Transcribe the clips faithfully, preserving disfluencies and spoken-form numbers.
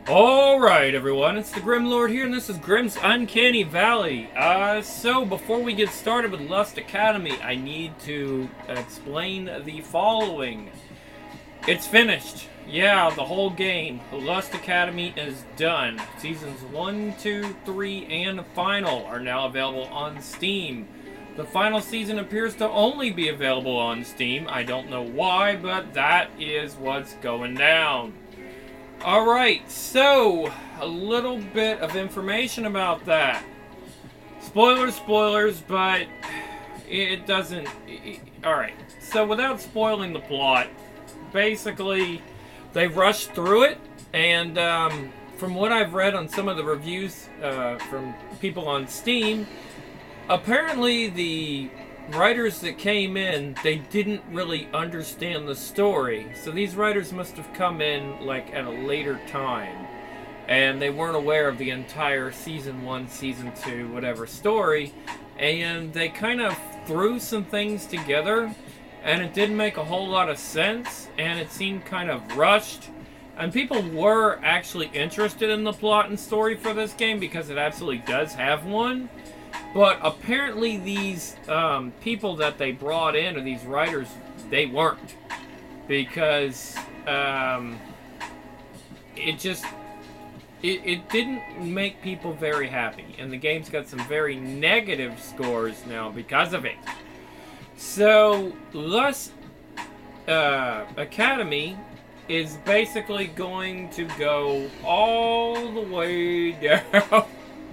Alright everyone, it's the Grim Lord here, and this is Grim's Uncanny Valley. Uh, so before we get started with Lust Academy, I need to explain the following. It's finished. Yeah, the whole game. Lust Academy is done. Seasons one, two, three, and final are now available on Steam. The final season appears to only be available on Steam. I don't know why, but that is what's going down. Alright, so, a little bit of information about that. Spoilers, spoilers, but it doesn't... Alright, so without spoiling the plot, basically, they rushed through it, and um, from what I've read on some of the reviews uh, from people on Steam, apparently the writers that came in, they didn't really understand the story. So these writers must have come in like at a later time, and they weren't aware of the entire season one, season two, whatever story, and they kind of threw some things together, and it didn't make a whole lot of sense, and it seemed kind of rushed. And people were actually interested in the plot and story for this game because it absolutely does have one. But apparently these um, people that they brought in, or these writers, they weren't. Because um, it just, it, it didn't make people very happy. And the game's got some very negative scores now because of it. So, Lust uh, Academy is basically going to go all the way down.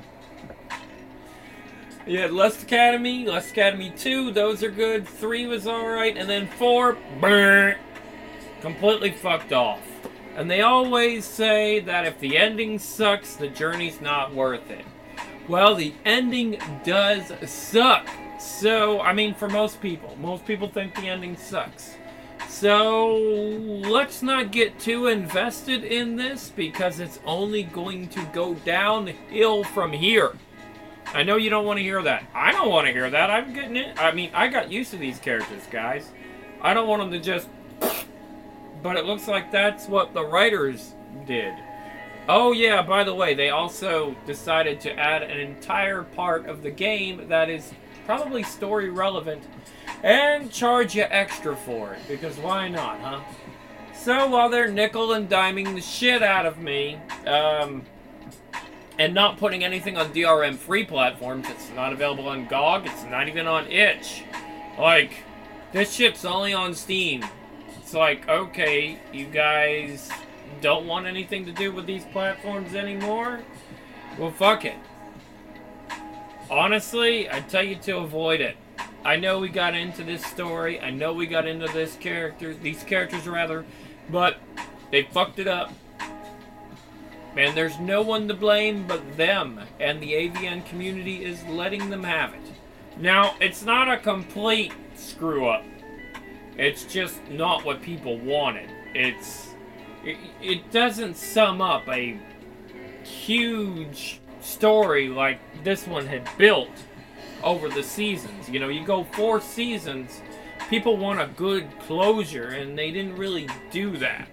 Yeah, Lust Academy, Lust Academy two, those are good. three was alright, and then four, brr, completely fucked off. And they always say that if the ending sucks, the journey's not worth it. Well, the ending does suck. So, I mean, for most people. Most people think the ending sucks. So, let's not get too invested in this, because it's only going to go downhill from here. I know you don't want to hear that. I don't want to hear that. I'm getting it. I mean, I got used to these characters, guys. I don't want them to just... But it looks like that's what the writers did. Oh yeah, by the way, they also decided to add an entire part of the game that is probably story relevant and charge you extra for it. Because why not, huh? So while they're nickel and diming the shit out of me, um... and not putting anything on D R M free platforms. It's not available on G O G. It's not even on itch. Like, this shit's only on Steam. It's like, okay, you guys don't want anything to do with these platforms anymore? Well, fuck it. Honestly, I tell you to avoid it. I know we got into this story. I know we got into this character, these characters rather, but they fucked it up. And there's no one to blame but them, and the A V N community is letting them have it. Now, it's not a complete screw-up. It's just not what people wanted. It's... It, it doesn't sum up a huge story like this one had built over the seasons. You know, you go four seasons, people want a good closure, and they didn't really do that.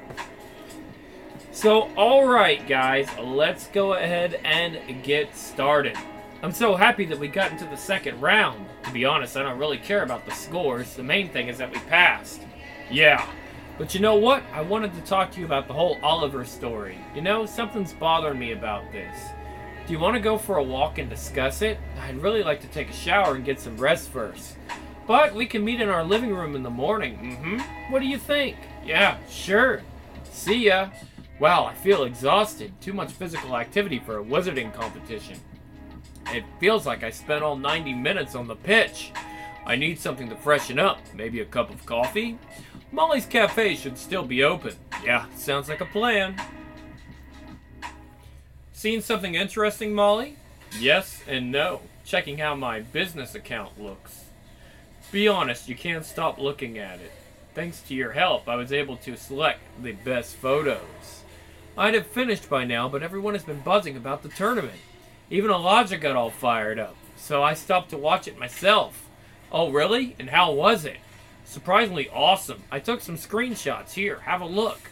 So, alright guys, let's go ahead and get started. I'm so happy that we got into the second round. To be honest, I don't really care about the scores. The main thing is that we passed. Yeah. But you know what? I wanted to talk to you about the whole Oliver story. You know, something's bothering me about this. Do you want to go for a walk and discuss it? I'd really like to take a shower and get some rest first. But we can meet in our living room in the morning. Mm-hmm. What do you think? Yeah, sure. See ya. Wow, I feel exhausted. Too much physical activity for a wizarding competition. It feels like I spent all ninety minutes on the pitch. I need something to freshen up. Maybe a cup of coffee? Molly's Cafe should still be open. Yeah, sounds like a plan. Seen something interesting, Molly? Yes and no. Checking how my business account looks. Be honest, you can't stop looking at it. Thanks to your help, I was able to select the best photos. I'd have finished by now, but everyone has been buzzing about the tournament. Even Elijah got all fired up, so I stopped to watch it myself. Oh, really? And how was it? Surprisingly awesome. I took some screenshots. Here, have a look.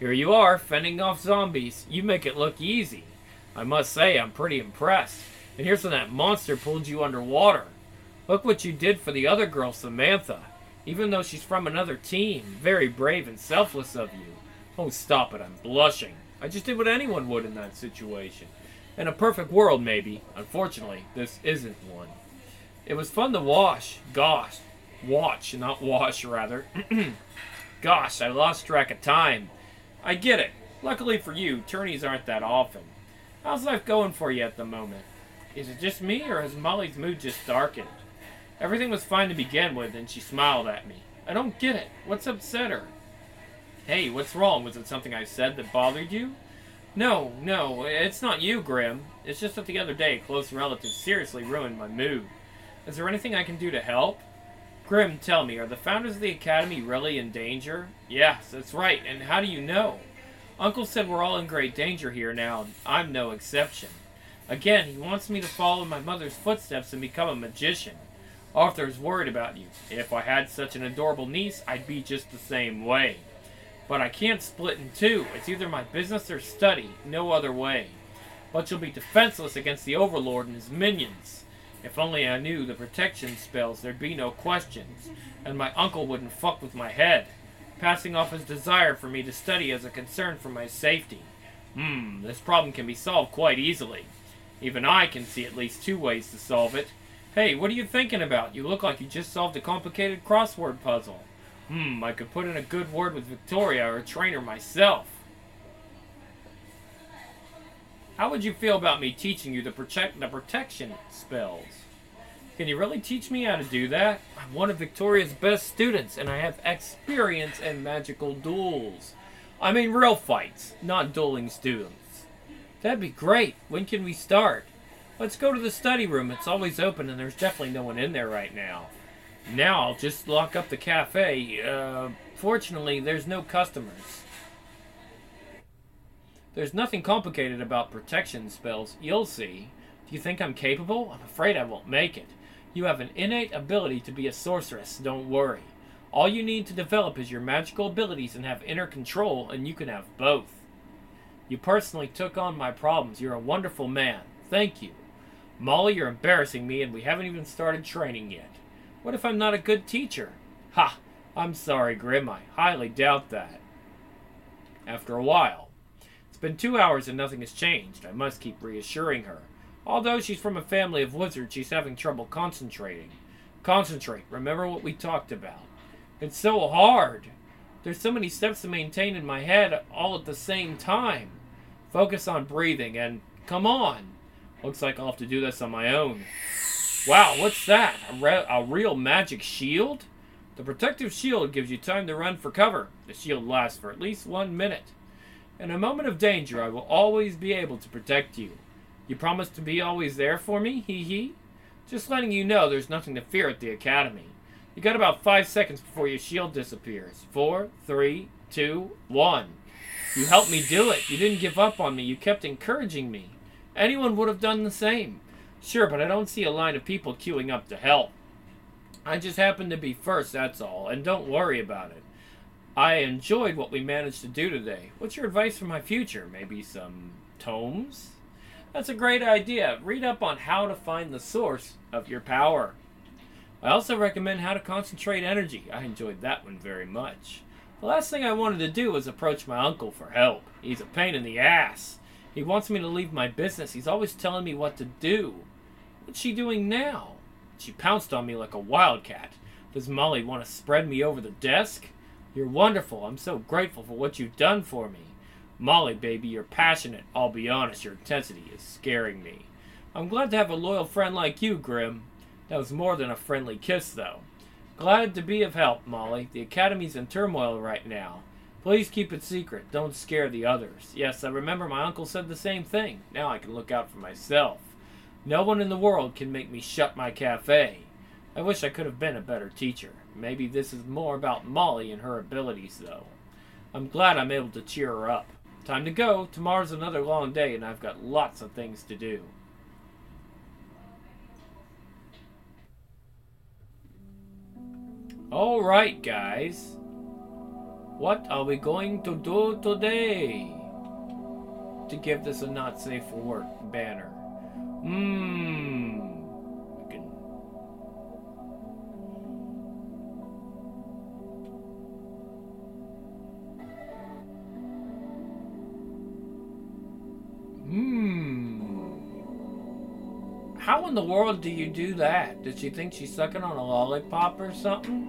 Here you are, fending off zombies. You make it look easy. I must say, I'm pretty impressed. And here's when that monster pulled you underwater. Look what you did for the other girl, Samantha. Even though she's from another team, very brave and selfless of you. Oh, stop it, I'm blushing. I just did what anyone would in that situation. In a perfect world, maybe. Unfortunately, this isn't one. It was fun to wash. Gosh. Watch, not wash, rather. Gosh, I lost track of time. I get it. Luckily for you, tourneys aren't that often. How's life going for you at the moment? Is it just me, or has Molly's mood just darkened? Everything was fine to begin with, and she smiled at me. I don't get it. What's upset her? Hey, what's wrong? Was it something I said that bothered you? No, no, it's not you, Grim. It's just that the other day, a close relative seriously ruined my mood. Is there anything I can do to help? Grim, tell me, are the founders of the Academy really in danger? Yes, that's right, and how do you know? Uncle said we're all in great danger here now, and I'm no exception. Again, he wants me to follow my mother's footsteps and become a magician. Arthur's worried about you. If I had such an adorable niece, I'd be just the same way. But I can't split in two. It's either my business or study. No other way. But you'll be defenseless against the Overlord and his minions. If only I knew the protection spells, there'd be no questions. And my uncle wouldn't fuck with my head. Passing off his desire for me to study as a concern for my safety. Hmm, this problem can be solved quite easily. Even I can see at least two ways to solve it. Hey, what are you thinking about? You look like you just solved a complicated crossword puzzle. Hmm, I could put in a good word with Victoria or train her myself. How would you feel about me teaching you the, protect, the protection spells? Can you really teach me how to do that? I'm one of Victoria's best students, and I have experience in magical duels. I mean real fights, not dueling students. That'd be great. When can we start? Let's go to the study room. It's always open, and there's definitely no one in there right now. Now I'll just lock up the cafe. Uh, fortunately, there's no customers. There's nothing complicated about protection spells. You'll see. Do you think I'm capable? I'm afraid I won't make it. You have an innate ability to be a sorceress, don't worry. All you need to develop is your magical abilities and have inner control, and you can have both. You personally took on my problems. You're a wonderful man. Thank you. Molly, you're embarrassing me, and we haven't even started training yet. What if I'm not a good teacher? Ha! I'm sorry, Grim. I highly doubt that. After a while. It's been two hours and nothing has changed. I must keep reassuring her. Although she's from a family of wizards, she's having trouble concentrating. Concentrate. Remember what we talked about. It's so hard. There's so many steps to maintain in my head all at the same time. Focus on breathing and come on. Looks like I'll have to do this on my own. Wow, what's that? A, re- a real magic shield? The protective shield gives you time to run for cover. The shield lasts for at least one minute. In a moment of danger, I will always be able to protect you. You promise to be always there for me? Hee hee. Just letting you know there's nothing to fear at the Academy. You got about five seconds before your shield disappears. Four, three, two, one. You helped me do it. You didn't give up on me. You kept encouraging me. Anyone would have done the same. Sure, but I don't see a line of people queuing up to help. I just happened to be first, that's all, and don't worry about it. I enjoyed what we managed to do today. What's your advice for my future? Maybe some tomes? That's a great idea. Read up on how to find the source of your power. I also recommend how to concentrate energy. I enjoyed that one very much. The last thing I wanted to do was approach my uncle for help. He's a pain in the ass. He wants me to leave my business. He's always telling me what to do. What's she doing now? She pounced on me like a wildcat. Does Molly want to spread me over the desk? You're wonderful. I'm so grateful for what you've done for me. Molly, baby, you're passionate. I'll be honest, your intensity is scaring me. I'm glad to have a loyal friend like you, Grim. That was more than a friendly kiss, though. Glad to be of help, Molly. The Academy's in turmoil right now. Please keep it secret. Don't scare the others. Yes, I remember my uncle said the same thing. Now I can look out for myself. No one in the world can make me shut my cafe. I wish I could have been a better teacher. Maybe this is more about Molly and her abilities, though. I'm glad I'm able to cheer her up. Time to go. Tomorrow's another long day, and I've got lots of things to do. Alright, guys. What are we going to do today to give this a not safe for work banner? Mmm. Hmm. How in the world do you do that? Did she think she's sucking on a lollipop or something?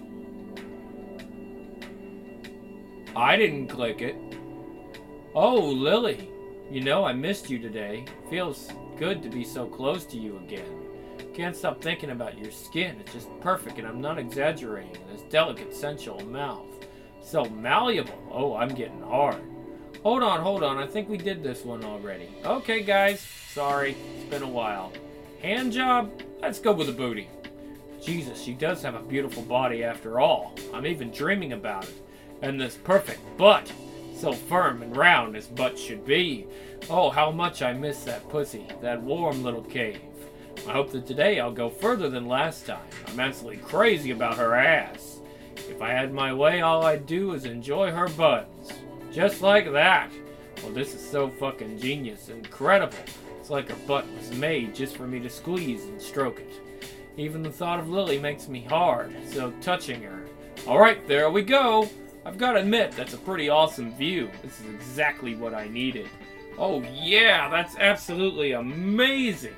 I didn't click it. Oh, Lily. You know, I missed you today. Feels good to be so close to you again. Can't stop thinking about your skin. It's just perfect, and I'm not exaggerating. This delicate, sensual mouth. So malleable. Oh, I'm getting hard. Hold on, hold on. I think we did this one already. Okay, guys. Sorry. It's been a while. Hand job? Let's go with the booty. Jesus, she does have a beautiful body after all. I'm even dreaming about it. And this perfect butt. So firm and round as butt should be. Oh, how much I miss that pussy. That warm little cave. I hope that today I'll go further than last time. I'm absolutely crazy about her ass. If I had my way, all I'd do is enjoy her butts. Just like that. Well, this is so fucking genius. Incredible. It's like her butt was made just for me to squeeze and stroke it. Even the thought of Lily makes me hard. So touching her. Alright, there we go. I've got to admit, that's a pretty awesome view. This is exactly what I needed. Oh yeah, that's absolutely amazing.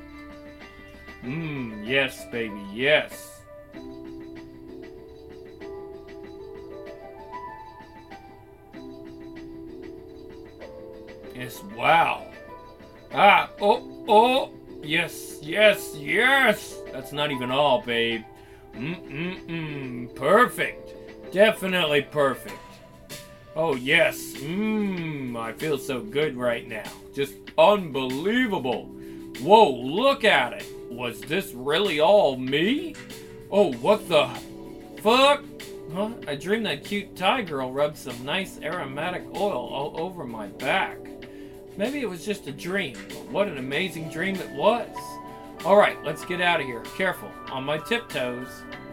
Mmm, yes, baby, yes. Yes, wow. Ah, oh, oh, yes, yes, yes. That's not even all, babe. Mm-mm-mm, perfect. Definitely perfect. Oh, yes. Mmm, I feel so good right now. Just unbelievable. Whoa, look at it. Was this really all me? Oh, what the fuck? Huh? I dreamed that cute Thai girl rubbed some nice aromatic oil all over my back. Maybe it was just a dream, but what an amazing dream it was. Alright, let's get out of here. Careful, on my tiptoes.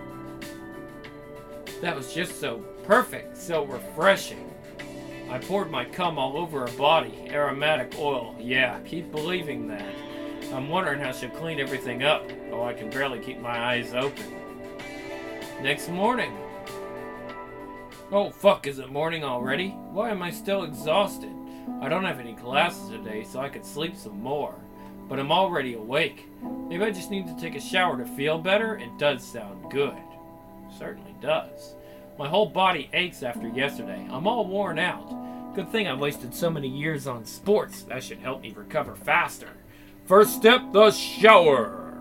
That was just so perfect, so refreshing. I poured my cum all over her body. Aromatic oil. Yeah, keep believing that. I'm wondering how she'll clean everything up. Oh, I can barely keep my eyes open. Next morning. Oh, fuck, is it morning already? Why am I still exhausted? I don't have any classes today, so I could sleep some more. But I'm already awake. Maybe I just need to take a shower to feel better? It does sound good. Certainly does. My whole body aches after yesterday. I'm all worn out. Good thing I wasted so many years on sports. That should help me recover faster. First step, the shower.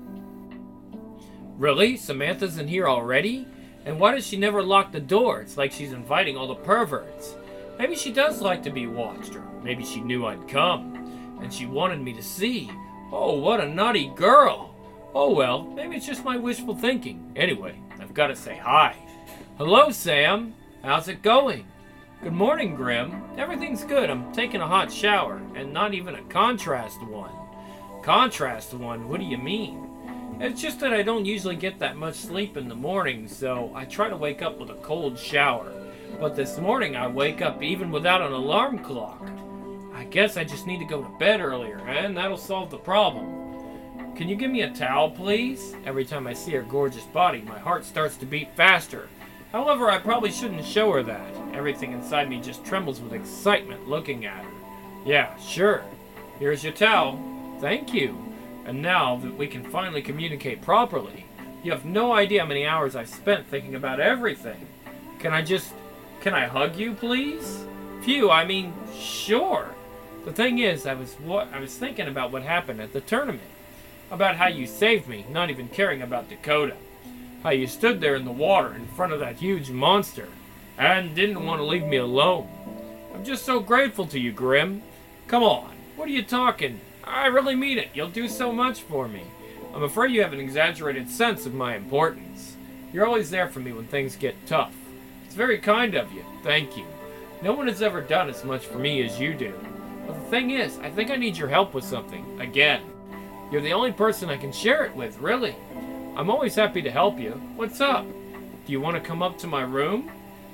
Really? Samantha's in here already? And why does she never lock the door? It's like she's inviting all the perverts. Maybe she does like to be watched, or maybe she knew I'd come, and she wanted me to see. Oh, what a naughty girl. Oh well, maybe it's just my wishful thinking. Anyway, I've got to say hi. Hello, Sam. How's it going? Good morning, Grim. Everything's good. I'm taking a hot shower, and not even a contrast one. Contrast one? What do you mean? It's just that I don't usually get that much sleep in the morning, so I try to wake up with a cold shower. But this morning I wake up even without an alarm clock. I guess I just need to go to bed earlier, and that'll solve the problem. Can you give me a towel, please? Every time I see her gorgeous body, my heart starts to beat faster. However, I probably shouldn't show her that. Everything inside me just trembles with excitement looking at her. Yeah, sure. Here's your towel. Thank you. And now that we can finally communicate properly, you have no idea how many hours I've spent thinking about everything. Can I just... Can I hug you, please? Phew, I mean, sure. The thing is, I was what I was thinking about what happened at the tournament. About how you saved me, not even caring about Dakota. How you stood there in the water in front of that huge monster and didn't want to leave me alone. I'm just so grateful to you, Grim. Come on, what are you talking? I really mean it. You'll do so much for me. I'm afraid you have an exaggerated sense of my importance. You're always there for me when things get tough. It's very kind of you. Thank you. No one has ever done as much for me as you do. But the thing is, I think I need your help with something. Again. You're the only person I can share it with, really. I'm always happy to help you. What's up? Do you want to come up to my room?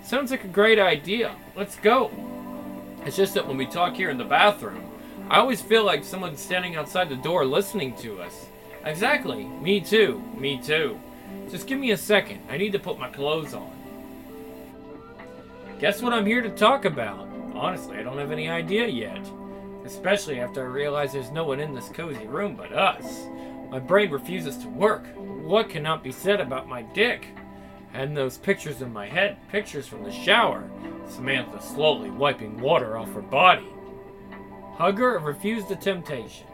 Sounds like a great idea. Let's go. It's just that when we talk here in the bathroom, I always feel like someone's standing outside the door listening to us. Exactly. Me too. Me too. Just give me a second. I need to put my clothes on. Guess what I'm here to talk about? Honestly, I don't have any idea yet. Especially after I realize there's no one in this cozy room but us. My brain refuses to work. What cannot be said about my dick? And those pictures in my head, pictures from the shower. Samantha slowly wiping water off her body. Hug her or refuse the temptation?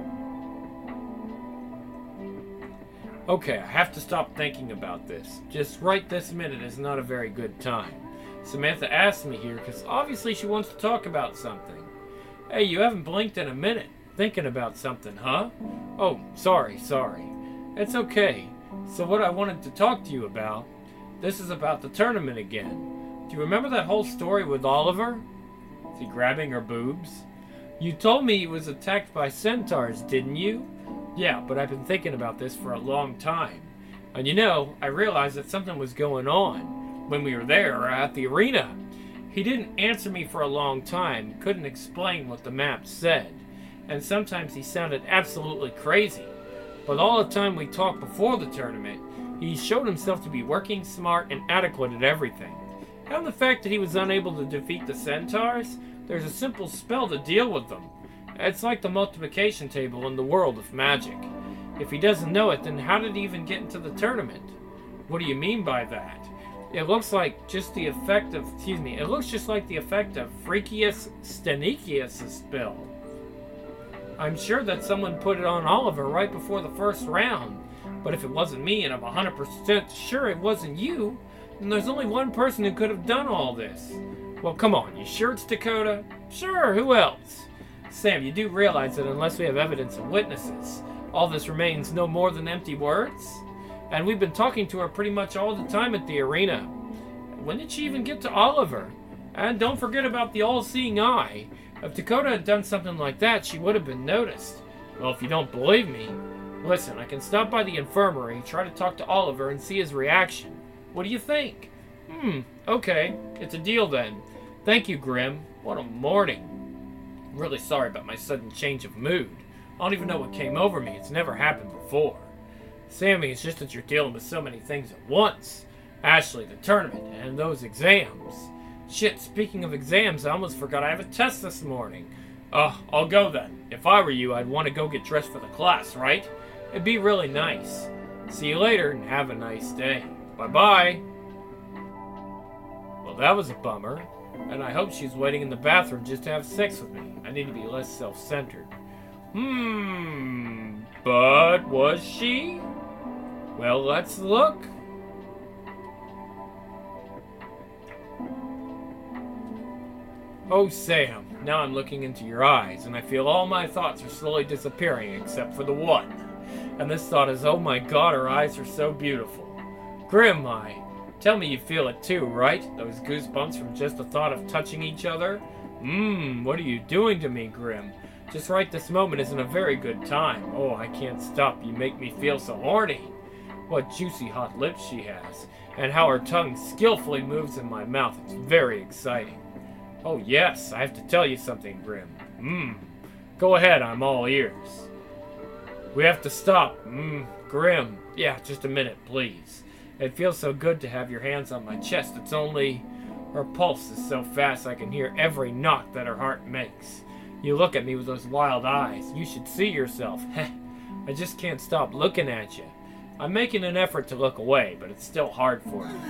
Okay, I have to stop thinking about this. Just right this minute is not a very good time. Samantha asked me here because obviously she wants to talk about something. Hey, you haven't blinked in a minute. Thinking about something, huh? Oh, sorry, sorry. It's okay. So what I wanted to talk to you about, this is about the tournament again. Do you remember that whole story with Oliver? Is he grabbing her boobs? You told me he was attacked by centaurs, didn't you? Yeah, but I've been thinking about this for a long time. And you know, I realized that something was going on when we were there at the arena. He didn't answer me for a long time, couldn't explain what the map said. And sometimes he sounded absolutely crazy. But all the time we talked before the tournament, he showed himself to be working smart and adequate at everything. And the fact that he was unable to defeat the centaurs, there's a simple spell to deal with them. It's like the multiplication table in the world of magic. If he doesn't know it, then how did he even get into the tournament? What do you mean by that? It looks like just the effect of, excuse me, it looks just like the effect of Freakius Stanicius' spell. I'm sure that someone put it on Oliver right before the first round. But if it wasn't me, and I'm one hundred percent sure it wasn't you, then there's only one person who could have done all this. Well, come on, you sure it's Dakota? Sure, who else? Sam, you do realize that unless we have evidence and witnesses, all this remains no more than empty words? And we've been talking to her pretty much all the time at the arena. When did she even get to Oliver? And don't forget about the all-seeing eye. If Dakota had done something like that, she would have been noticed. Well, if you don't believe me, listen, I can stop by the infirmary, try to talk to Oliver, and see his reaction. What do you think? Hmm, okay. It's a deal then. Thank you, Grim. What a morning. I'm really sorry about my sudden change of mood. I don't even know what came over me. It's never happened before. Sammy, it's just that you're dealing with so many things at once. Ashley, the tournament, and those exams. Shit, speaking of exams, I almost forgot I have a test this morning. Uh, I'll go then. If I were you, I'd want to go get dressed for the class, right? It'd be really nice. See you later, and have a nice day. Bye-bye. Well, that was a bummer. And I hope she's waiting in the bathroom just to have sex with me. I need to be less self-centered. Hmm, but was she? Well, let's look. Oh, Sam, now I'm looking into your eyes, and I feel all my thoughts are slowly disappearing except for the one. And this thought is, oh my god, her eyes are so beautiful. Grim, I. Tell me you feel it too, right? Those goosebumps from just the thought of touching each other? Mmm, what are you doing to me, Grim? Just right this moment isn't a very good time. Oh, I can't stop. You make me feel so horny. What juicy hot lips she has. And how her tongue skillfully moves in my mouth. It's very exciting. Oh yes, I have to tell you something, Grim. Mmm. Go ahead, I'm all ears. We have to stop. Mmm, Grim. Yeah, just a minute, please. It feels so good to have your hands on my chest. It's only... Her pulse is so fast I can hear every knock that her heart makes. You look at me with those wild eyes. You should see yourself. Heh. I just can't stop looking at you. I'm making an effort to look away, but it's still hard for me.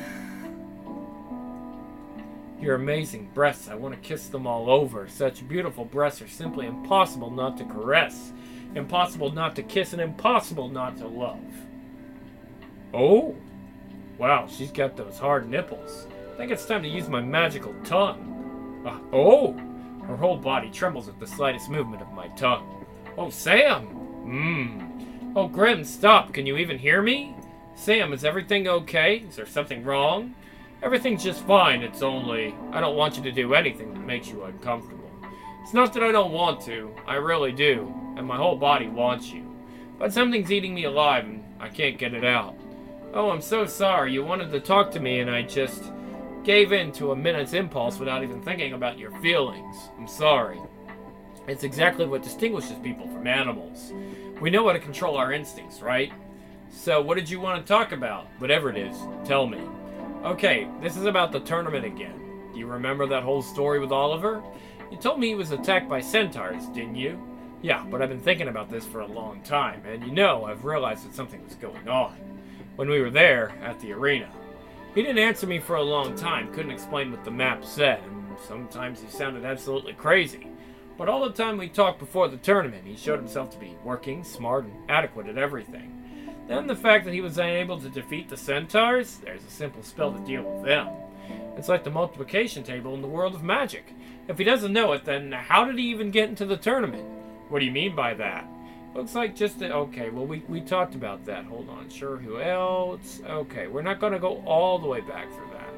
Your amazing breasts, I want to kiss them all over. Such beautiful breasts are simply impossible not to caress. Impossible not to kiss and impossible not to love. Oh! Wow, she's got those hard nipples. I think it's time to use my magical tongue. Uh, oh! Her whole body trembles at the slightest movement of my tongue. Oh, Sam! Mmm. Oh, Grim, stop. Can you even hear me? Sam, is everything okay? Is there something wrong? Everything's just fine. It's only... I don't want you to do anything that makes you uncomfortable. It's not that I don't want to. I really do. And my whole body wants you. But something's eating me alive and I can't get it out. Oh, I'm so sorry. You wanted to talk to me and I just... gave in to a minute's impulse without even thinking about your feelings. I'm sorry. It's exactly what distinguishes people from animals. We know how to control our instincts, right? So what did you want to talk about? Whatever it is, tell me. Okay, this is about the tournament again. You remember that whole story with Oliver? You told me he was attacked by centaurs, didn't you? Yeah, but I've been thinking about this for a long time, and you know I've realized that something was going on. When we were there, at the arena. He didn't answer me for a long time, couldn't explain what the map said, and sometimes he sounded absolutely crazy. But all the time we talked before the tournament, he showed himself to be working, smart, and adequate at everything. Then the fact that he was unable to defeat the centaurs, there's a simple spell to deal with them. It's like the multiplication table in the world of magic. If he doesn't know it, then how did he even get into the tournament? What do you mean by that? Looks like just the... Okay, well, we, we talked about that. Hold on. Sure, who else? Okay, we're not going to go all the way back for that.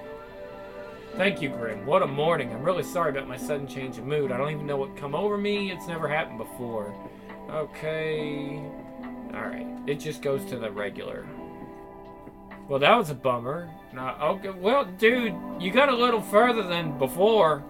Thank you, Grim. What a morning. I'm really sorry about my sudden change of mood. I don't even know what come over me. It's never happened before. Okay. Alright. It just goes to the regular. Well, that was a bummer. Nah, okay, well, dude, you got a little further than before.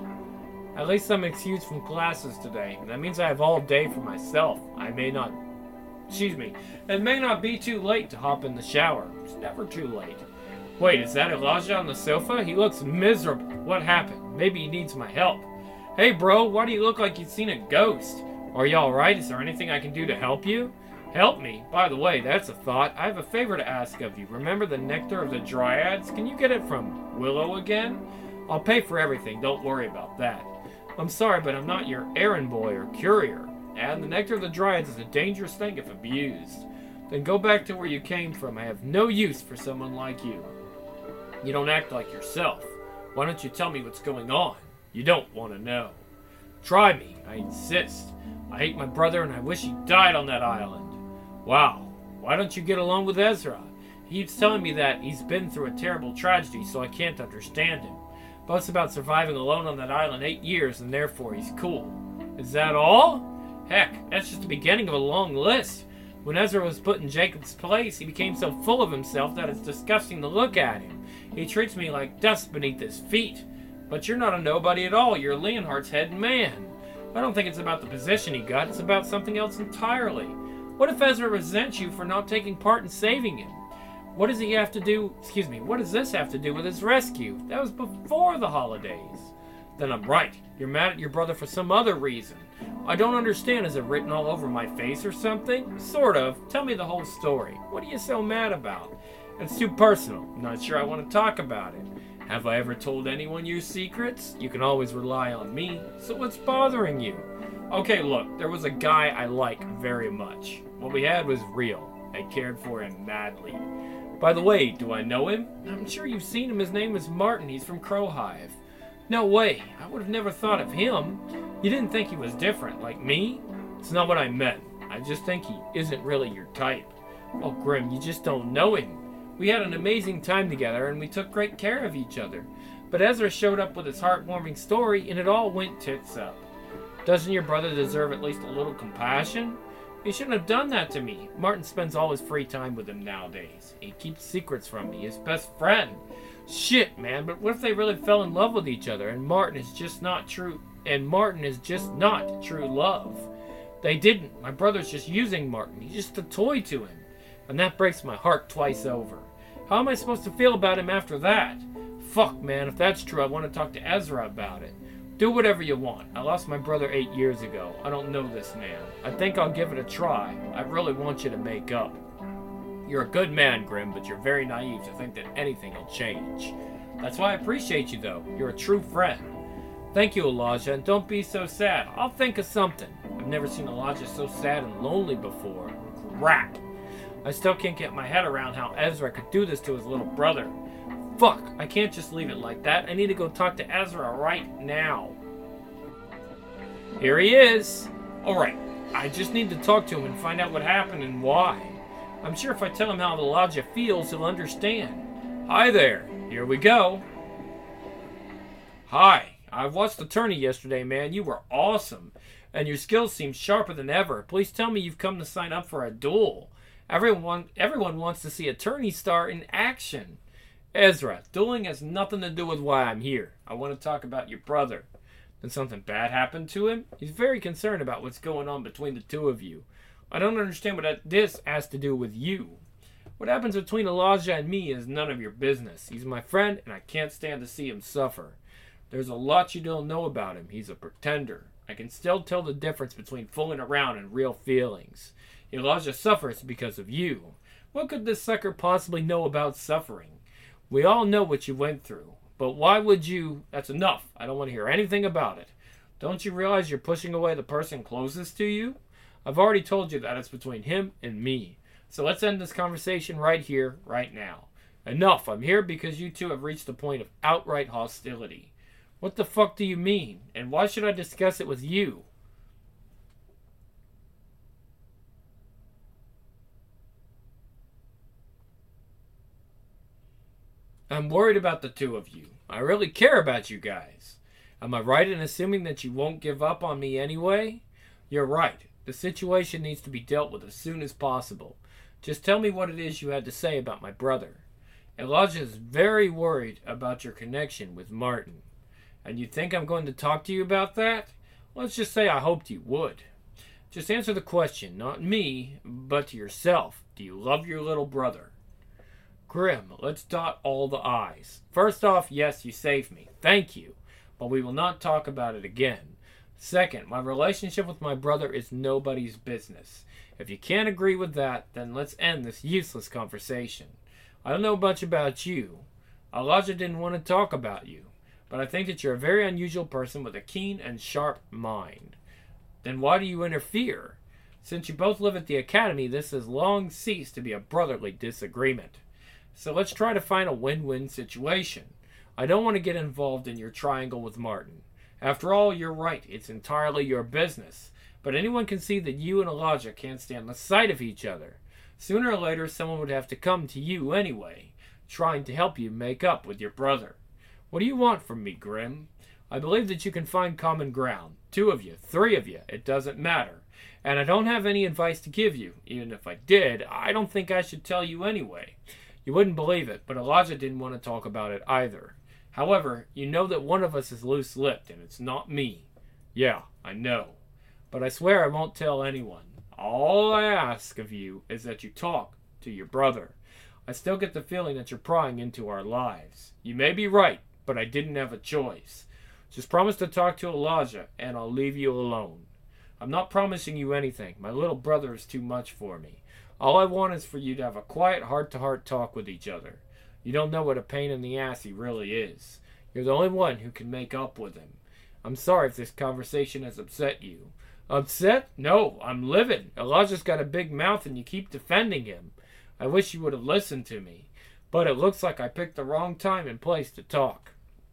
At least I'm excused from classes today. That means I have all day for myself. I may not... Excuse me. It may not be too late to hop in the shower. It's never too late. Wait, is that Elijah on the sofa? He looks miserable. What happened? Maybe he needs my help. Hey, bro, why do you look like you've seen a ghost? Are you alright? Is there anything I can do to help you? Help me? By the way, that's a thought. I have a favor to ask of you. Remember the nectar of the Dryads? Can you get it from Willow again? I'll pay for everything. Don't worry about that. I'm sorry, but I'm not your errand boy or courier. And the nectar of the Dryads is a dangerous thing if abused. Then go back to where you came from. I have no use for someone like you. You don't act like yourself. Why don't you tell me what's going on? You don't want to know. Try me. I insist. I hate my brother and I wish he died on that island. Wow, why don't you get along with Ezra? He keeps telling me that he's been through a terrible tragedy, so I can't understand him. Boasts about surviving alone on that island eight years, and therefore he's cool. Is that all? Heck, that's just the beginning of a long list. When Ezra was put in Jacob's place, he became so full of himself that it's disgusting to look at him. He treats me like dust beneath his feet. But you're not a nobody at all, you're Leonhardt's head man. I don't think it's about the position he got, it's about something else entirely. What if Ezra resents you for not taking part in saving him? What does he have to do, excuse me, what does this have to do with his rescue? That was before the holidays. Then I'm right. You're mad at your brother for some other reason. I don't understand. Is it written all over my face or something? Sort of. Tell me the whole story. What are you so mad about? It's too personal. I'm not sure I want to talk about it. Have I ever told anyone your secrets? You can always rely on me. So what's bothering you? Okay, look, there was a guy I like very much. What we had was real. I cared for him madly. By the way, do I know him? I'm sure you've seen him. His name is Martin. He's from Crowhive. No way. I would have never thought of him. You didn't think he was different, like me? It's not what I meant. I just think he isn't really your type. Oh, Grim, you just don't know him. We had an amazing time together, and we took great care of each other. But Ezra showed up with his heartwarming story, and it all went tits up. Doesn't your brother deserve at least a little compassion? He shouldn't have done that to me. Martin spends all his free time with him nowadays. He keeps secrets from me, his best friend. Shit, man, but what if they really fell in love with each other, and Martin is just not true, and Martin is just not true love? They didn't. My brother's just using Martin. He's just a toy to him. And that breaks my heart twice over. How am I supposed to feel about him after that? Fuck, man, if that's true, I want to talk to Ezra about it. Do whatever you want. I lost my brother eight years ago. I don't know this man. I think I'll give it a try. I really want you to make up. You're a good man, Grim, but you're very naive to think that anything will change. That's why I appreciate you, though. You're a true friend. Thank you, Elijah, and don't be so sad. I'll think of something. I've never seen Elijah so sad and lonely before. Crap. I still can't get my head around how Ezra could do this to his little brother. Fuck, I can't just leave it like that. I need to go talk to Ezra right now. Here he is. Alright, I just need to talk to him and find out what happened and why. I'm sure if I tell him how Elijah feels, he'll understand. Hi there. Here we go. Hi. I watched the tourney yesterday, man. You were awesome. And your skills seem sharper than ever. Please tell me you've come to sign up for a duel. Everyone, everyone wants to see a tourney star in action. Ezra, dueling has nothing to do with why I'm here. I want to talk about your brother. Did something bad happen to him? He's very concerned about what's going on between the two of you. I don't understand what this has to do with you. What happens between Elijah and me is none of your business. He's my friend, and I can't stand to see him suffer. There's a lot you don't know about him. He's a pretender. I can still tell the difference between fooling around and real feelings. Elijah suffers because of you. What could this sucker possibly know about suffering? We all know what you went through. But why would you... That's enough. I don't want to hear anything about it. Don't you realize you're pushing away the person closest to you? I've already told you that it's between him and me. So let's end this conversation right here, right now. Enough. I'm here because you two have reached a point of outright hostility. What the fuck do you mean? And why should I discuss it with you? I'm worried about the two of you. I really care about you guys. Am I right in assuming that you won't give up on me anyway? You're right. The situation needs to be dealt with as soon as possible. Just tell me what it is you had to say about my brother. Elijah is very worried about your connection with Martin. And you think I'm going to talk to you about that? Let's just say I hoped you would. Just answer the question, not me, but to yourself. Do you love your little brother? Grim, let's dot all the I's. First off, yes, you saved me. Thank you. But we will not talk about it again. Second, my relationship with my brother is nobody's business. If you can't agree with that, then let's end this useless conversation. I don't know much about you. Elijah didn't want to talk about you. But I think that you're a very unusual person with a keen and sharp mind. Then why do you interfere? Since you both live at the academy, this has long ceased to be a brotherly disagreement. So let's try to find a win-win situation. I don't want to get involved in your triangle with Martin. After all, you're right. It's entirely your business. But anyone can see that you and Elijah can't stand the sight of each other. Sooner or later, someone would have to come to you anyway, trying to help you make up with your brother. What do you want from me, Grim? I believe that you can find common ground. Two of you, three of you, it doesn't matter. And I don't have any advice to give you. Even if I did, I don't think I should tell you anyway. You wouldn't believe it, but Elijah didn't want to talk about it either. However, you know that one of us is loose-lipped, and it's not me. Yeah, I know. But I swear I won't tell anyone. All I ask of you is that you talk to your brother. I still get the feeling that you're prying into our lives. You may be right, but I didn't have a choice. Just promise to talk to Elijah, and I'll leave you alone. I'm not promising you anything. My little brother is too much for me. All I want is for you to have a quiet heart-to-heart talk with each other. You don't know what a pain in the ass he really is. You're the only one who can make up with him. I'm sorry if this conversation has upset you. Upset? No, I'm livid. Elijah's got a big mouth and you keep defending him. I wish you would have listened to me. But it looks like I picked the wrong time and place to talk.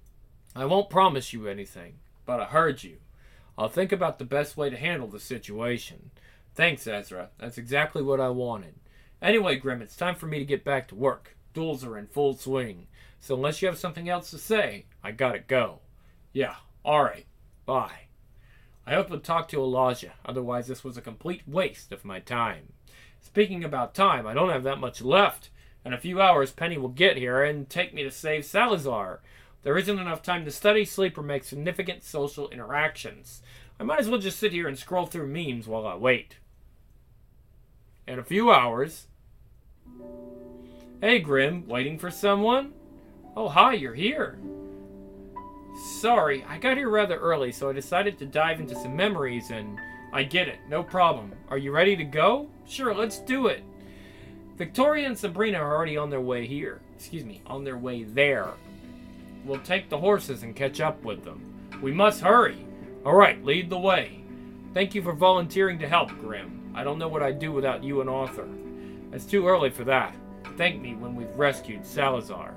I won't promise you anything, but I heard you. I'll think about the best way to handle the situation. Thanks, Ezra. That's exactly what I wanted. Anyway, Grim, it's time for me to get back to work. Duels are in full swing. So unless you have something else to say, I gotta go. Yeah, alright. Bye. I hope to talk to Elijah. Otherwise, this was a complete waste of my time. Speaking about time, I don't have that much left. In a few hours, Penny will get here and take me to save Salazar. There isn't enough time to study, sleep, or make significant social interactions. I might as well just sit here and scroll through memes while I wait. In a few hours. Hey, Grim, waiting for someone? Oh, hi, you're here. Sorry, I got here rather early, so I decided to dive into some memories, and I get it, no problem. Are you ready to go? Sure, let's do it. Victoria and Sabrina are already on their way here. Excuse me, on their way there. We'll take the horses and catch up with them. We must hurry. All right, lead the way. Thank you for volunteering to help, Grim. I don't know what I'd do without you and Arthur. It's too early for that. Thank me when we've rescued Salazar.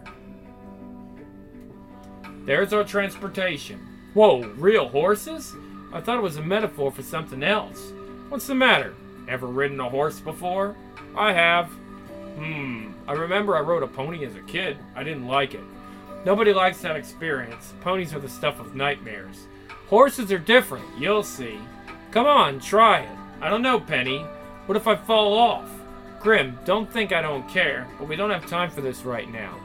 There's our transportation. Whoa, real horses? I thought it was a metaphor for something else. What's the matter? Ever ridden a horse before? I have. Hmm, I remember I rode a pony as a kid. I didn't like it. Nobody likes that experience. Ponies are the stuff of nightmares. Horses are different, you'll see. Come on, try it. I don't know, Penny. What if I fall off? Grim, don't think I don't care, but we don't have time for this right now.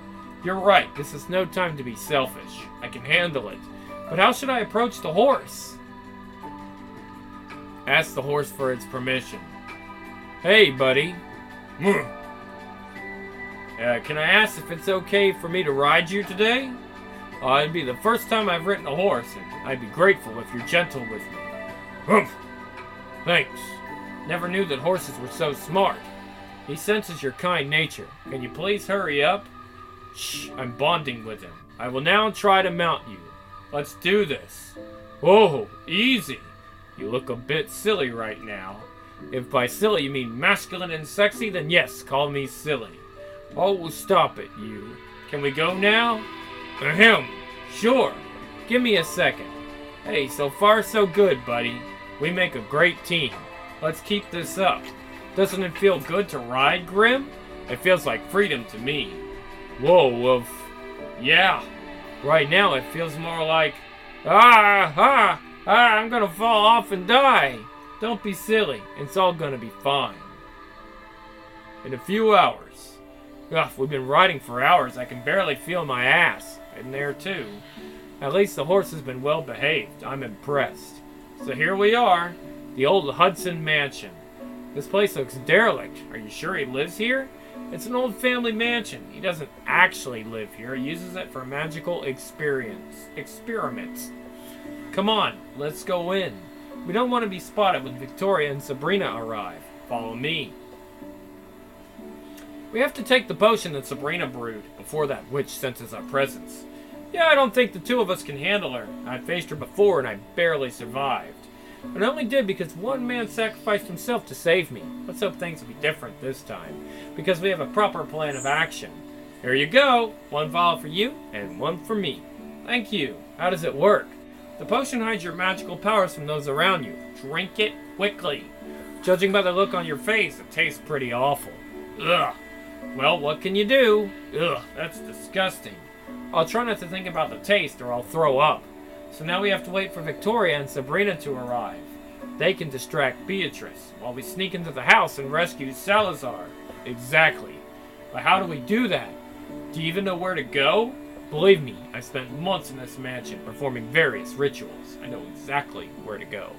You're right, this is no time to be selfish. I can handle it. But how should I approach the horse? Ask the horse for its permission. Hey, buddy. Uh, can I ask if it's okay for me to ride you today? Uh, it'd be the first time I've ridden a horse, and I'd be grateful if you're gentle with me. Humph. Thanks. Never knew that horses were so smart. He senses your kind nature. Can you please hurry up? Shh, I'm bonding with him. I will now try to mount you. Let's do this. Whoa, easy. You look a bit silly right now. If by silly you mean masculine and sexy, then yes, call me silly. Oh, stop it, you. Can we go now? Ahem. Sure. Give me a second. Hey, so far so good, buddy. We make a great team. Let's keep this up. Doesn't it feel good to ride, Grim? It feels like freedom to me. Whoa, Wolf. Yeah. Right now it feels more like, ah, ah, ah, I'm gonna fall off and die. Don't be silly. It's all gonna be fine. In a few hours. Ugh, we've been riding for hours. I can barely feel my ass. In there too. At least the horse has been well behaved. I'm impressed. So here we are. The old Hudson Mansion. This place looks derelict. Are you sure he lives here? It's an old family mansion. He doesn't actually live here. He uses it for magical experience. Experiments. Come on, let's go in. We don't want to be spotted when Victoria and Sabrina arrive. Follow me. We have to take the potion that Sabrina brewed before that witch senses our presence. Yeah, I don't think the two of us can handle her. I faced her before and I barely survived. But I only did because one man sacrificed himself to save me. Let's hope things will be different this time, because we have a proper plan of action. Here you go. One vial for you and one for me. Thank you. How does it work? The potion hides your magical powers from those around you. Drink it quickly. Judging by the look on your face, it tastes pretty awful. Ugh. Well, what can you do? Ugh, that's disgusting. I'll try not to think about the taste or I'll throw up. So now we have to wait for Victoria and Sabrina to arrive. They can distract Beatrice while we sneak into the house and rescue Salazar. Exactly. But how do we do that? Do you even know where to go? Believe me, I spent months in this mansion performing various rituals. I know exactly where to go.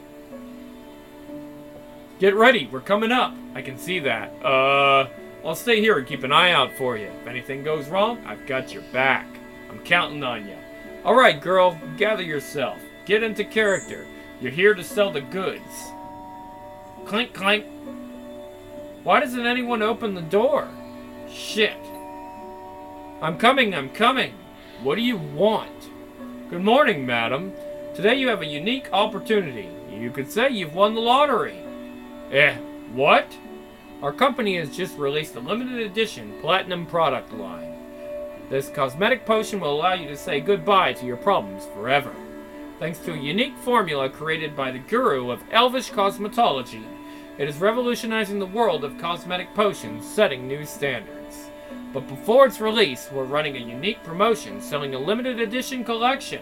Get ready, we're coming up. I can see that. Uh, I'll stay here and keep an eye out for you. If anything goes wrong, I've got your back. I'm counting on you. Alright, girl, gather yourself. Get into character. You're here to sell the goods. Clink, clink. Why doesn't anyone open the door? Shit. I'm coming, I'm coming. What do you want? Good morning, madam. Today you have a unique opportunity. You could say you've won the lottery. Eh, what? Our company has just released a limited edition platinum product line. This cosmetic potion will allow you to say goodbye to your problems forever. Thanks to a unique formula created by the guru of elvish cosmetology, it is revolutionizing the world of cosmetic potions, setting new standards. But before its release, we're running a unique promotion selling a limited edition collection.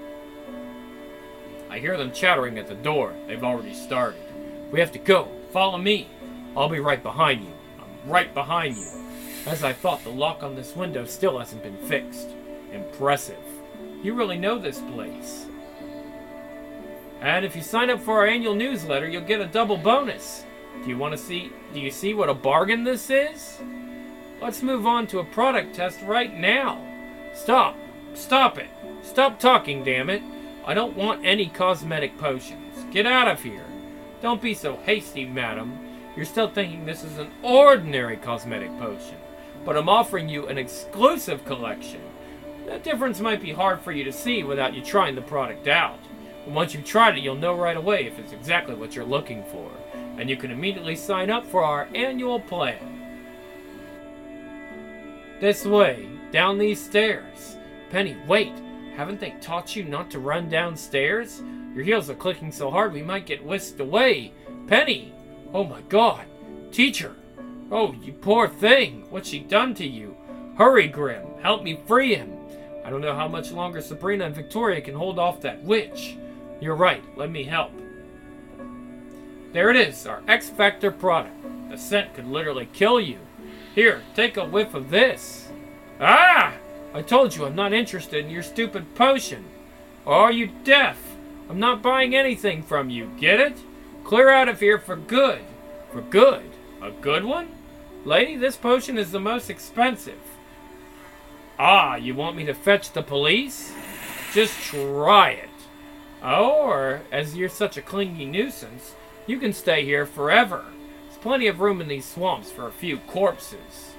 I hear them chattering at the door. They've already started. We have to go. Follow me. I'll be right behind you. I'm right behind you. As I thought, the lock on this window still hasn't been fixed. Impressive. You really know this place. And if you sign up for our annual newsletter, you'll get a double bonus. Do you want to see, do you see what a bargain this is? Let's move on to a product test right now. Stop. Stop it. Stop talking, damn it. I don't want any cosmetic potions. Get out of here. Don't be so hasty, madam. You're still thinking this is an ordinary cosmetic potion. But I'm offering you an exclusive collection. That difference might be hard for you to see without you trying the product out. And once you've tried it, you'll know right away if it's exactly what you're looking for. And you can immediately sign up for our annual plan. This way, down these stairs. Penny, wait. Haven't they taught you not to run downstairs? Your heels are clicking so hard we might get whisked away. Penny! Oh my god. Teacher! Oh, you poor thing! What's she done to you? Hurry, Grim! Help me free him! I don't know how much longer Sabrina and Victoria can hold off that witch. You're right, let me help. There it is, our X-Factor product. The scent could literally kill you. Here, take a whiff of this. Ah! I told you I'm not interested in your stupid potion. Or are you deaf? I'm not buying anything from you, get it? Clear out of here for good. For good? A good one? Lady, this potion is the most expensive. Ah, you want me to fetch the police? Just try it. Or, as you're such a clingy nuisance, you can stay here forever. There's plenty of room in these swamps for a few corpses.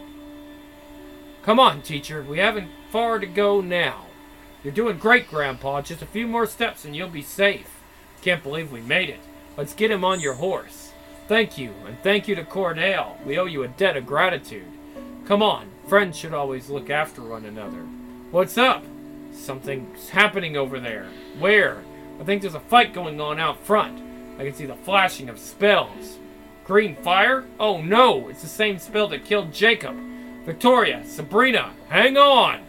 Come on, teacher. We haven't far to go now. You're doing great, Grandpa. Just a few more steps and you'll be safe. Can't believe we made it. Let's get him on your horse. Thank you, and thank you to Cordell. We owe you a debt of gratitude. Come on. Friends should always look after one another. What's up? Something's happening over there. Where? I think there's a fight going on out front. I can see the flashing of spells. Green fire? Oh no, it's the same spell that killed Jacob. Victoria, Sabrina, hang on!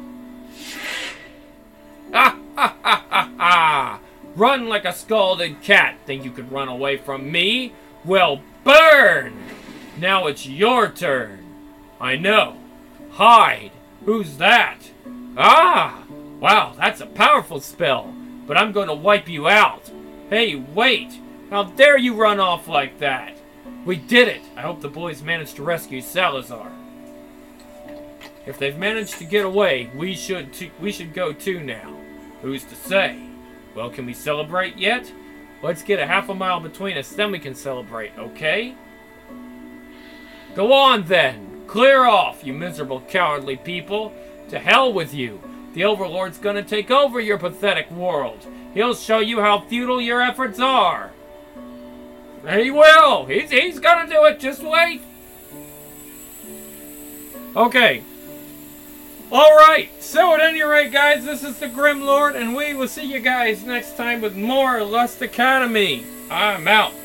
Ah ha ha ha ha! Run like a scalded cat. Think you could run away from me? Well, burn! Now it's your turn. I know. Hide. Who's that? Ah! Wow, that's a powerful spell. But I'm going to wipe you out. Hey, wait! How dare you run off like that? We did it! I hope the boys managed to rescue Salazar. If they've managed to get away, we should t we should go too now. Who's to say? Well, can we celebrate yet? Let's get a half a mile between us, then we can celebrate, okay? Go on then! Clear off, you miserable cowardly people! To hell with you! The Overlord's gonna take over your pathetic world! He'll show you how futile your efforts are! He will! He's, he's gonna do it, just wait! Okay. Alright, so at any rate, guys, this is the Grim Lord, and we will see you guys next time with more Lust Academy. I'm out.